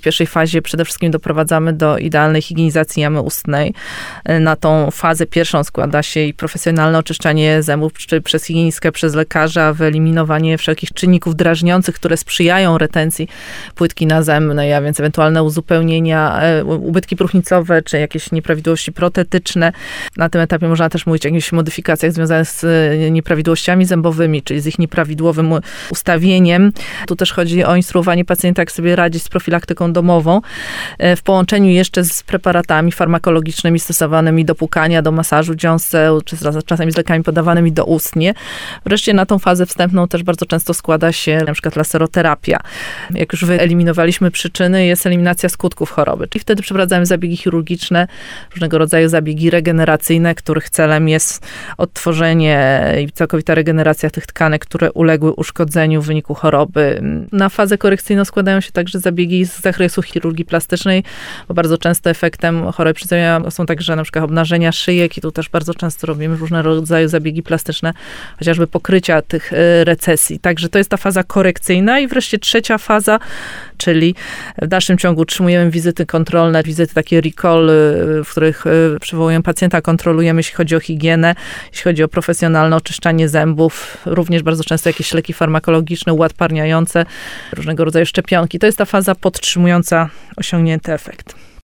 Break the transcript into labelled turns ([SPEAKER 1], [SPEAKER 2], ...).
[SPEAKER 1] pierwszej fazie przede wszystkim doprowadzamy do idealnej higienizacji jamy ustnej. Na tą fazę pierwszą składa się i profesjonalne oczyszczanie zębów, czy przez higienistkę, przez lekarza, wyeliminowanie wszelkich czynników drażniących, które sprzyjają retencji płytki nazębnej, a więc ewentualne uzupełnienia, ubytki próchnicowe, czy jakieś nieprawidłowości protetyczne. Na tym etapie można też mówić o jakichś modyfikacjach związanych z nieprawidłowościami zębowymi, czyli z ich nieprawidłowym ustawieniem. Tu też chodzi o instruowanie pacjenta, jak sobie radzić z profilaktyką domową, w połączeniu jeszcze z preparatami farmakologicznymi stosowanymi do płukania, do masażu dziąseł, czy czasami z lekami podawanymi doustnie. Wreszcie na tą fazę wstępną też bardzo często składa się na przykład laseroterapia. Jak już wyeliminowaliśmy przyczyny, jest eliminacja skutków choroby. Czyli wtedy przeprowadzamy zabiegi chirurgiczne, różnego rodzaju zabiegi regeneracyjne, których celem jest odtworzenie i całkowita regeneracja tych tkanek, które uległy uszkodzeniu w wyniku choroby. Na fazę korekcyjną składają się także zabiegi z zakresu chirurgii plastycznej, bo bardzo często efektem choroby przyzwyczajenia są także na przykład obnażenia szyjek i tu też bardzo często robimy różnego rodzaju zabiegi plastyczne, chociażby pokrycia tych recesji. Także to jest ta faza korekcyjna i wreszcie trzecia faza, czyli w dalszym ciągu utrzymujemy wizyty kontrolne, wizyty takie recall, w których przywołujemy pacjenta, kontrolujemy, jeśli chodzi o higienę, jeśli chodzi o profesjonalne oczyszczanie zębów, również bardzo często jakieś leki farmakologiczne, uładparniające, różnego rodzaju szczepionki. To jest ta faza podtrzymująca osiągnięty efekt.